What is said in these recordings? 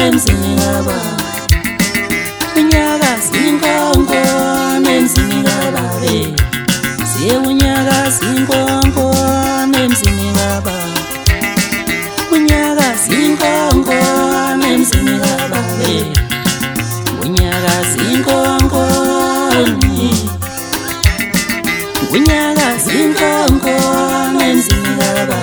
nemzini kaba unyaka zinkonko nemzini kaba siye unyaka zinkonko nemzini kaba unyaka zinkonko nemzini kaba unyaka zinkonko unyaka zinkonko nemzini kaba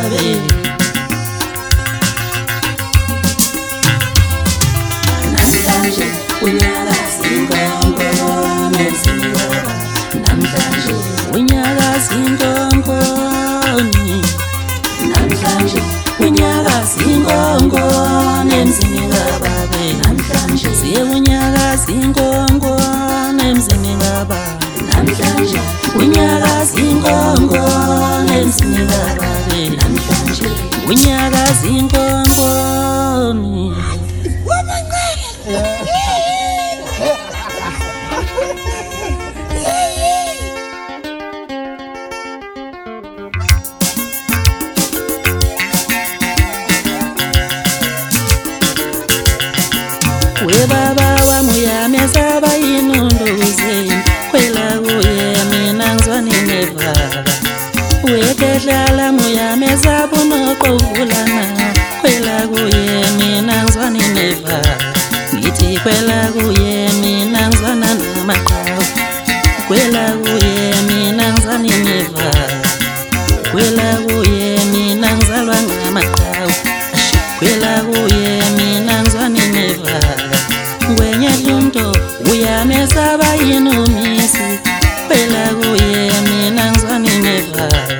namhlanje unyaka zinkonko nemzini kaba namhlanje unyaka zinkonko namhlanje unyaka zinkonko nemzini kaba namhlanje siye unyaka zinkonko nemzini kaba namhlanje unyaka zinkonko nemzini kaba namhlanje unyaka zinkonko we baba wamuyameza bayinondoze kwela kuye mina ngizwane nevava wekedlala muyameza bunoqovulana kwela kuye mina ngizwane nevava ngithi kwela kuye mina ngizwana namaqhawe kwela kuye mina ngizwane nevava kwela kuye mina ngizalwa ngamaqhawe kwela kuye mina ngizwane nevava ngwenye lunto uyameza bayinomisi kwela kuye mina ngizwane nevava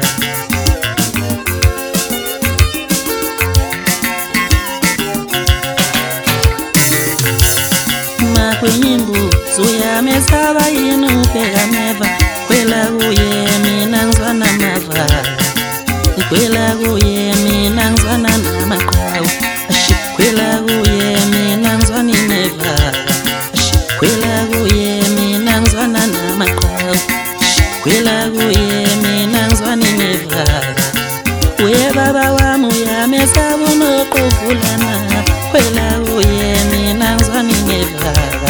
makwenyimbu zuyameza bayinubheka meva kwela kuye mina ngizwana mavava kwela kuye mina ngizwana namaqhawe kwela kuye mina ngizwane nevava kwela kuye mina ngizwana namaqhawe kwela kuye mina ngizwane nevava we baba wami uyameza bunoqovulana kwela kuye mina ngizwane nevava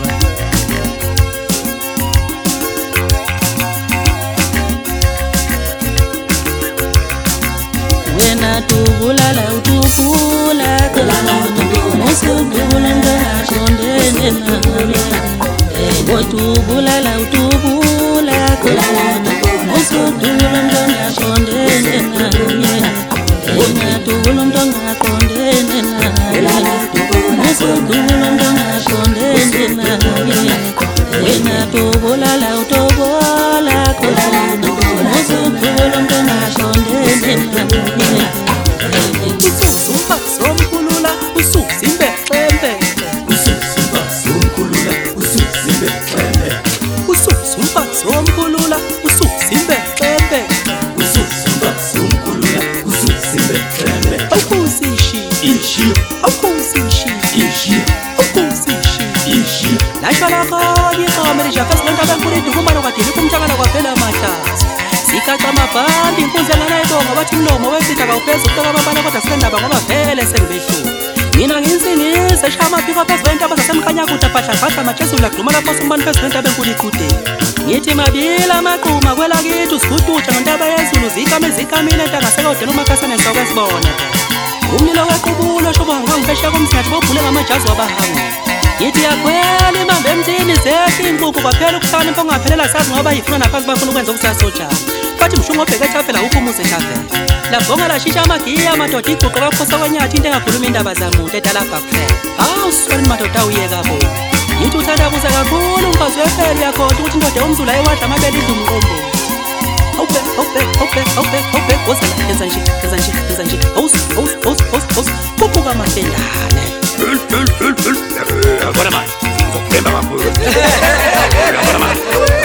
wena tubulala utubula musudubula ngashondene nawe wotubulala utubula musudubula ngashondene nawe wena tubula ngashondene nawe musudubula ngashondene nawe wena tubulala utubula musudubula ngashondene nawe usuzumba somkhulula usuzimbe xembe usuzumba somkhulula usuzimbe xembe usuzumba somkhulula usuzimbe xembe usuzumba somkhulula usuzimbe xembe awukusishi ishi awukusishi ishi awukusishi ishi lashala khali qameli jafas lentaba nkulu idukuma nokadini kumthakala kwaphela amahlazi sikhaca amabhandi inkunzelana ibonga bathi umlomo wesitha kawuphezulu kutababana kodwa sikendaba ngoba vele sengibehluka mina nginsingise shaya amaphiko phezu kwentaba zasemkhanyakude abhadlabhadla majezula kuduma lapho sombani phezu kwentaba enkulu ikude ngithi mabili amaqhuma kwelakithi usiguduja nontaba yezulu zikamile entangasekawudela umakasane sokwesibona umnilo wequbulo shobanga ngifesha komsingathi bobhule ngamajazi wabahangu ngithi yakhwela imambe emthini zethi inkukhu kwaphela ukuhlala impo ngaphelela sazi ngoba yifuna naphansi bafuna ukwenza okusasojana bathi mshungu obheke ethafela uphumuze ethafela labhonga lashisha amagiya amadoda iguqo kaphosa kwenyathi into engakhuluma indaba zamuntu edalapha kuphela hawu sweni madoda uyeka bo ngithi uthandabuza kakhulu umfazi wefeli yakhona ukuthi indoda yomzulu ayiwadla amabele idla umqombo awubhek wozela yenza nje hos kubuka amafendane Agora mais. Lembra uma coisa. Agora mais.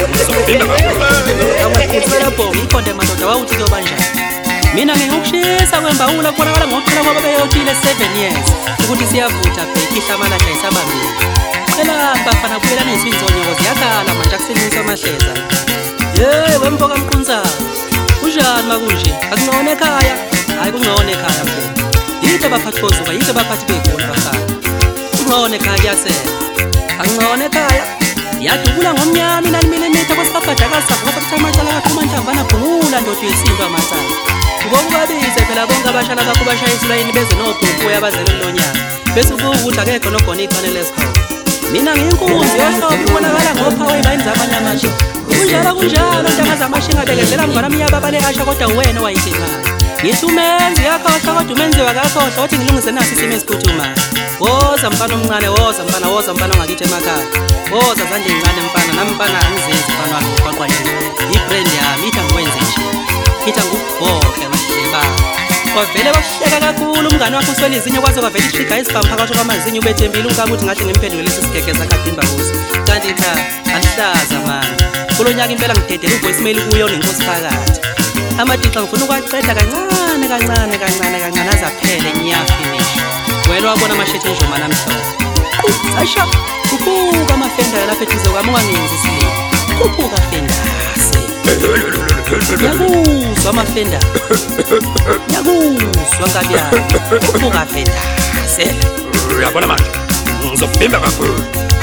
Awukuthela bo ikhonde madoda wawuthi kuyobanja mina ngingukushisa kwembawula kubonakala ngokuqala kwaba beyotile 7 years ukuthi siyavutha bhekihla amalahla isabambile phela bafana buyelana izinzonyo ziyakhala manje akusenyisa amahleza wemboka mqunzayo unjani makunje akungcono ekhaya hayi kungcono ekhaya mfowethu yitho abaphathi bozuba yitho abaphathi begoli bafana angingone ekhaya sena angingone ekhaya yadubula ngomnyama inani milimitha kwasikabhadakasa ngoba kuthamatshala kakhulu manhlambana bhungula ndoda yesinto amatsala ngokubabize phela bonke abashala bakho bashayiswa yini beze nobhuku yabazele lonyaka bese ukuthi akekho nogona iqane lesikho mina ngiyinkunzi yohlobo ubonakala ngophawe bayinzamanye amasho kunjalo ntanga zamashinga bekezela mngwana mnyaba abalekasha kodwa wena wayithi ekhaya ngithi umenzi yakhohlwa kodwa umenzi wakakhohlwa ukuthi ngilungise naso isimo esiphuthumayo woza mfana omncane woza mfana ongakithi emakhaya woza zanje incane mfana nami mfana angizenzi mfana wami uqoqwa nje ibrand yami ithi angikwenze nje ithi angikubhokhe amahleba kwavele kwakuhleka kakhulu umngane wakho uswele izinyo kwaze kwavele ishiga isibhamu phakathi kwamazinyo ubethembile ukuthi ngathi ngimphendule lesi sigegeza akadimba kuso kanti cha alihlaza mani kulo nyaka impela ngidedela uvoicemail kuyo nenkosi phakathi amadixa ngifuna ukwaqeda kancane azaphele ngiyafinish wena wabona amashethe njoma namhlophe sasha kubuka amafenda lapha eduze kwami ungangenzi isile kubuka fendase yakuzwa amafenda yakuzwa ngabi yami kubuka fendase uyabona manje ngizobhimba kakhulu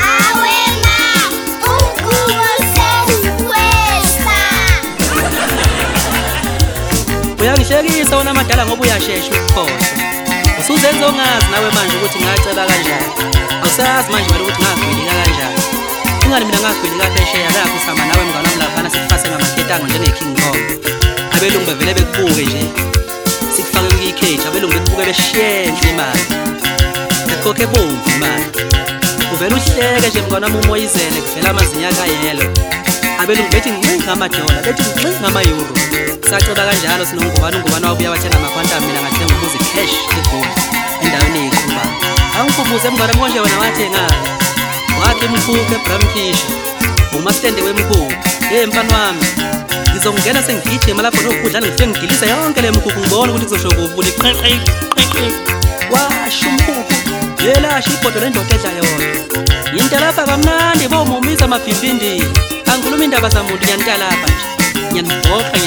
uyangihlekisa wona madala ngoba uyashesha ukukhohlwa usuzenza ongazi nawe manje ukuthi ngacela kanjani awusazi manje wena ukuthi ngagwilika kanjani ingani mina ngagwilika phesheya lapho usihamba nawe mngane wami laphana sikufase ngamakhetango njenge-King Kong abelungu bevele bekubuke nje sikufake kwi-cage abelungu bekubuke beshenhle imali bekhokhe bomvu imali uvele uhleke nje mngane wami umoyizele kuvela amazinya akayelo abelungu bethi ngxi ngamadola bethi ngxi ngama-euro saceba kanjalo sinongubani wabuya wathenga amaquantum mina ngathenga umuzi cash eGoli endaweni eyiqhubayo angikhubuze mngane wami konje wena wathengani wakhe imkhukhu eBramfish umastende wemkhukhu mfana wami ngizongena sengigijima lapho nokudla ngifike ngigilise yonke le mkhukhu ngibona ukuthi kuzosho kuvula iqheqhe washo umkhukhu yelasho ibhodo lendoda edla yona yinto lapha kamnandi bomumisa amabhimbindini angikhuluma indaba zamuntu ngiyanita lapha nje ngiyanibhoqa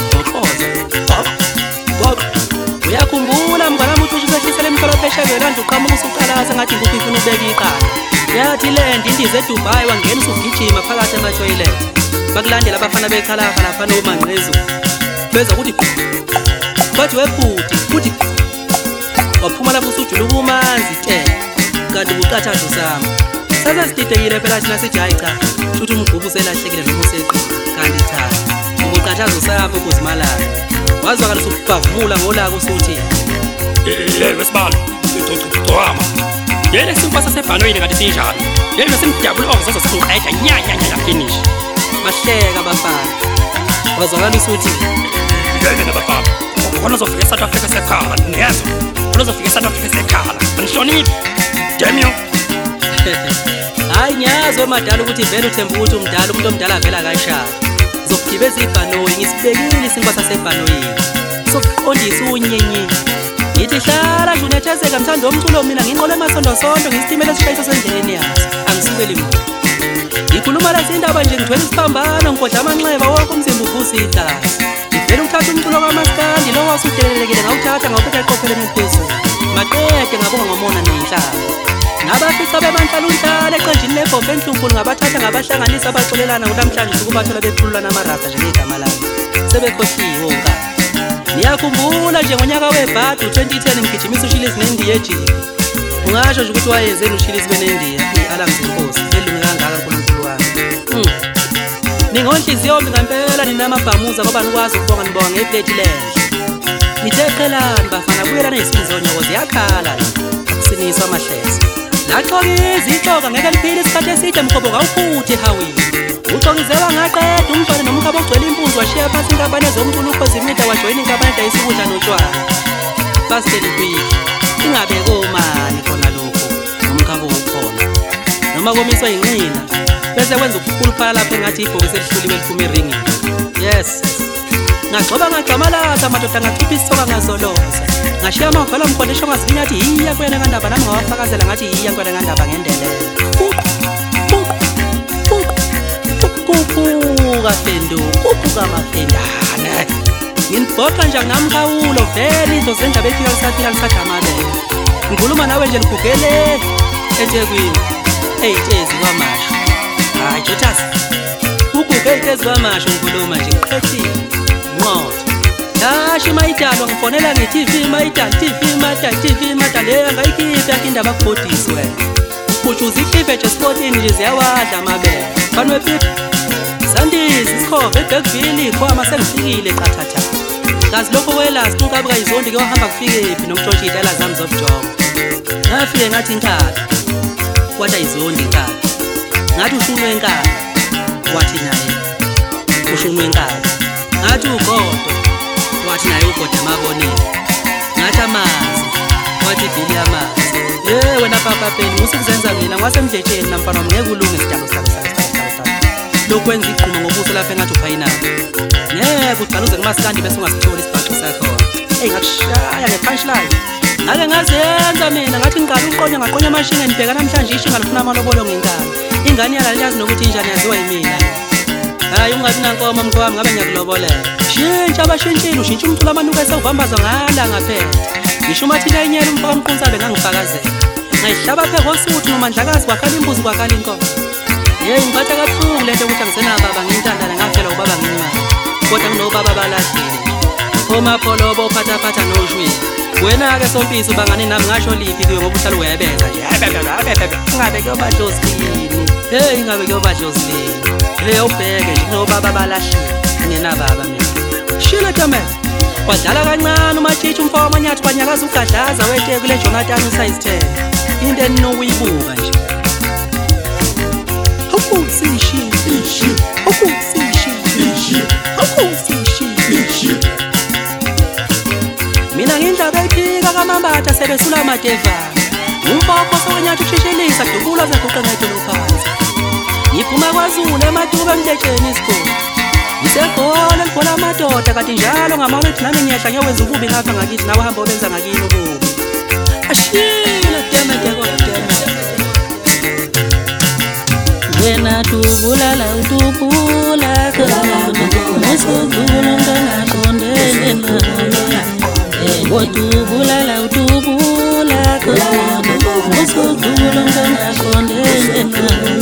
uyakhumbula mngane wami ukuthi usehlisele emhlolophesha velanda uqhamuka usuqalaza ngathi inkukhu ifuna ubeka iqala yathi land indiza eDubai wangena usugijima phakathi ematoilet bakulandela abafana bekhalaha laphana omanqezu beza ukuthi bathi webhuti futhi waphuma lapho usujula ukumanzi kanti ubuqathazo sami sasididekile phela thina sithi hayi cha futhi umgubu uselahlekile noma useqi kanti cha ubuqathazo sami ukuzimalayo wazwakala usubhavumula ngolaka usuthi wesibalo ngicocama yena isimpa sasebhanoyini ngathi sinjalo yena simdabula okuzoza siqeda nyanya finish mahleka abafana wazwakala usuthi yena bafana khona uzofika eSouth Africa sekhala niyazo khona uzofika eSouth Africa sekhala angihloniphi damn you hayi ngiyazi wemadala ukuthi vele uthemba ukuthi umdala umuntu omdala avela kashaya zokugibeza ibhanoyi ngisibekile isimba sasebhanoyini sokuqondisa unyenyi ngithi hlala nje unethezeka mthanda omculo mina nginqole emasonto ngisitimela esishayisa sendleleni yazo angisukeli muntu ngikhuluma lezi indaba nje ngithwele isiphambano ngikodla amanxeba wonke umzimba uvusa igazi ngivele ukuthatha umculo kamaskandi lo wasudelelekile ngawuthatha ngawubeka eqopheleni eliphezulu maqede ngabonga ngomona nenhlalo ngabafica bebanhlalunhlala eqenjini lebhombe enhlunkulu ngabathatha ngabahlanganisa abaxolelana namhlanje ukubathola bephululana amarasta njengegama lami sebekhohliwe onkana niyakhumbula nje ngonyaka webhadi u-2010 ngigijimisa uShilizi neNdiya ejipi ungasho nje ukuthi wayezeni uShilizi beneNdiya i-alarm zenkosi elunge kangaka nkulunkulu wami ningonhliziyombi ngampela ninamabhamuza ngoba nikwazi ukubonga nibonga ngepleti lenhle ngithe qhelani bafana buyelana yisinzonyoko ziyakhala akusiniswa amahleza laxoka izixoka ngeke liphile isikhathi eside mkhobo kawuphuthi ehawini uxokizelwa ngaqeda umntwana nomkhaba ogcwele impunzi washiya phansi inkampani ezomculo ukhozimida wajoyina inkampani edayisa ukudla notshwala fasiteli kwiki ingabe komani khona lokho nomkhaba ukhona noma komiswa yinqina bese kwenza ukukhuluphala lapho engathi ibhokisi elihluliwe liphuma eringini yes ngagxamalasa amadoda ngachupha isoka ngazoloza ngashiya amavala mkhondesho ngazilinga athi hiya kuyena ngandaba nami ngawafakazela ngathi hiya kuyena ngandaba ngendelelo kupuka fendu kupuka mafendane nginibhoqa nje ngamkhawulo vele izo zendaba efika lisaphila ngisagamabele ngikhuluma nawe nje ligugele eThekwini eyitezi kwamasho. Hayi Jotas, uguge eyitezi kwamasho ngikhuluma nje ngiqedile nqotho. Dashi mayidalwa ngifonela nge-TV mayidala TV le ngayikhipha yakhe indaba kubhodisi wena. Ujuza ikhiphe nje sportini nje ziyawadla amabele. Fanwe pipi Sandizi isikhove eBergville ikhwama sengifikile qathatha. Kazi lokho welazi unkabuka izondi ke wahamba kufikephi nomtshotshi idala zami zobujobo. Ngafike ngathi inkala. Wathi izondi inkala. Ngathi ushunwe inkala. Wathi naye ushunwe inkala. Ngathi ugodo. Wathi naye ugodo emaboneni. Ngathi amanzi. Wathi ibhili yamanzi. Wena papa phela musikuzenza mina ngwasemdletsheni namfana ngeke ulunge isidabo sakho. Lokwenza iqhuma ngobuso lapha engathi uphayinaphi. Ngeke uqaluze kumaskandi bese ungasitholi isibhaxo sakho. Ngakushaya nge-punchline. Ngake ngazenza mina ngathi ngiqala uqonye ngaqonya amashini ngibheka namhlanje isho ngalufuna amalobolo ngenkani. Ingane yalayazi nokuthi injani yaziwa yimina. Hayi ungathi nankomo mkhwami ngabe ngiyakulobolela. Shintsha abashintshile ushintsha umthula amanuka esewuvambaza ngala ngaphela. Ngisho umathina inyela umfaka umqunsabe ngangifakazela. Ngayihlaba phe ngosuthu nomandlakazi kwakhala imbuzi kwakhala inkomo. Ngiphatha kabuhlungu lento ukuthi angisenababa ngintandana ngafela ubaba ngimali. Kodwa nginobaba balahlile. Omapholobo ophathaphatha noshwini. Wena-ke Sompisi ubangane nami ngasho liphi kuyo ngoba uhlala uyayebeza nje. Ingabe kuyoba Josephine. Ingabe kuyoba Josephine. Ubheke nje nginobaba balahlile. Ngingenababa mina. Shile Thomas. Wadlala kancane umatshitshi umfo wamanyathi banyakaza ugadlaza wethe kule Jonathan usize 10. Into eninokuyibuka nje. Mina ngindaba ephika kamambatha sebesula amadevana. Umfoko sowenyathi ushishilisa dubula zeguqa ngedolo phansi. Ngiphuma kwaZulu eMatuba emdletsheni isikole. Ngisegole libhola amadoda kanti njalo ngamawethu nami ngiyahla ngiyowenza ububi ngapha ngakithi nawe hamba obenza ngakini ububi. Ashila demede kodwa. Wena tubulala utubula nesodula ngaqondene nawe. Wotubulala utubula nesodula ngaqondene nawe.